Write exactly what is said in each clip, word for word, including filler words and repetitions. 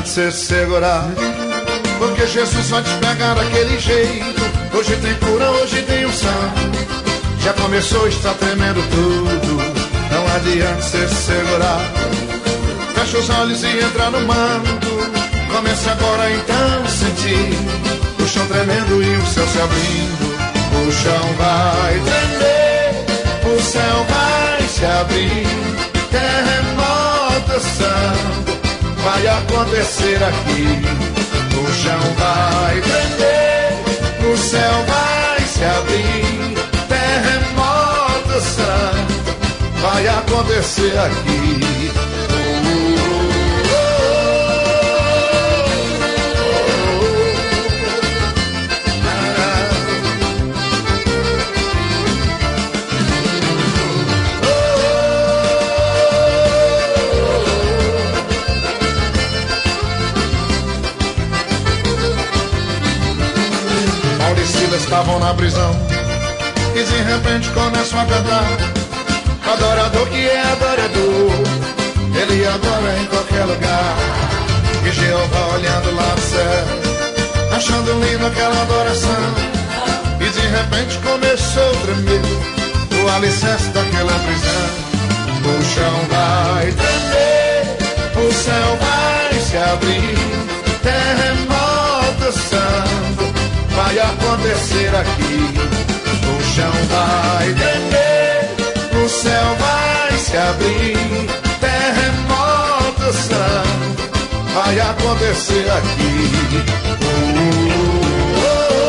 adianta você segurar, porque Jesus vai te pegar daquele jeito. Hoje tem cura, hoje tem unção. Já começou, está tremendo tudo. Não adianta você segurar. Fecha os olhos e entra no mando. Comece agora então a sentir o chão tremendo e o céu se abrindo. O chão vai tremer, o céu vai se abrir. Terremotação vai acontecer aqui. O chão vai tremer, o céu vai se abrir. Terremotação vai acontecer aqui. Estavam na prisão e de repente começam a cantar. Adorador que é adorador, ele adora em qualquer lugar. E Jeová olhando lá do céu, achando lindo aquela adoração. E de repente começou a tremer o alicerce daquela prisão. O chão vai tremer, o céu vai se abrir. Terremotação vai acontecer aqui. O chão vai tremer, o céu vai se abrir. Terremotação vai acontecer aqui. Uh, uh,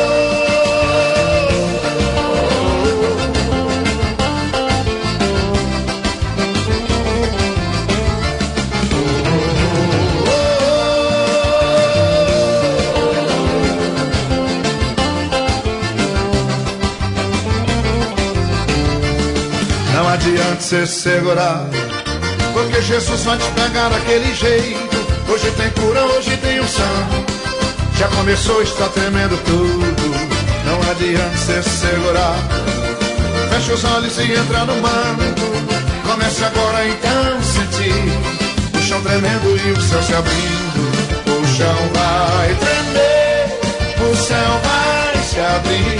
Não adianta você segurar, porque Jesus vai te pegar daquele jeito. Hoje tem cura, hoje tem unção. Já começou, está tremendo tudo. Não adianta você segurar. Fecha os olhos e entra no mando. Comece agora então a sentir o chão tremendo e o céu se abrindo. O chão vai tremer, o céu vai se abrir.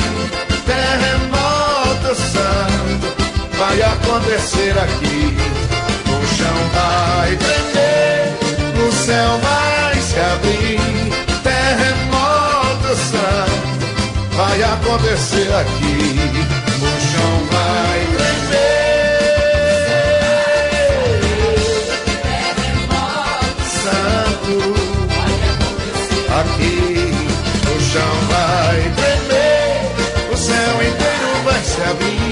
Terremotação vai acontecer aqui. O chão vai tremer, o céu vai se abrir. Terremotação vai acontecer aqui. O chão vai tremer. Santo aqui. O chão vai tremer, o céu inteiro vai se abrir.